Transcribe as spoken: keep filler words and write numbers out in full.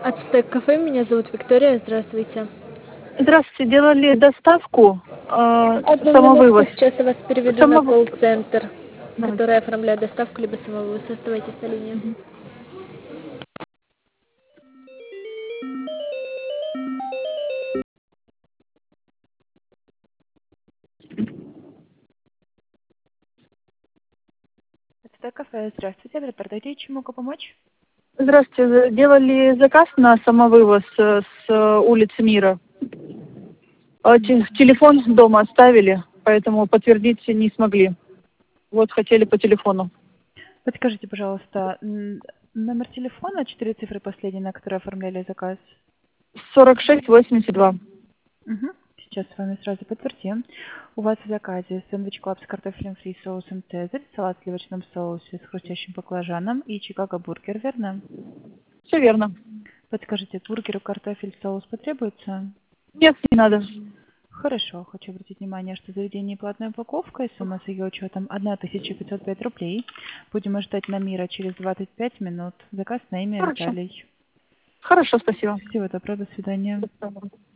Ацтек кафе, меня зовут Виктория, здравствуйте. Здравствуйте, делали доставку, э, Одну минутку, самовывоз. сейчас я вас переведу на Самовывоз. колл-центр, Давайте. который оформляет доставку либо самовывоз. Оставайтесь на линии. Мгм. Это кафе. Здравствуйте, репортер. Чем могу помочь? Здравствуйте, делали заказ на самовывоз э, с э, улицы Мира. А те- Телефон дома оставили, поэтому подтвердить не смогли. Вот хотели по телефону. Подскажите, пожалуйста, м, номер телефона, четыре цифры последние, на которые оформляли заказ. сорок шесть восемьдесят два. Угу. Сейчас с вами сразу подтвердим. У вас в заказе сэндвич клаб с картофелем фри, соусом цезарь, салат в сливочном соусе с хрустящим баклажаном и чикаго бургер, верно? Все верно. Подскажите, к бургеру картофель, соус потребуется? Нет, не надо. Хорошо, хочу обратить внимание, что заведение платная упаковка и сумма с ее учетом тысяча пятьсот пять рублей. Будем ожидать на Мира через двадцать пять минут. Заказ на имя Хорошо. Виталий. Хорошо, спасибо. Всего доброго, до свидания. До свидания.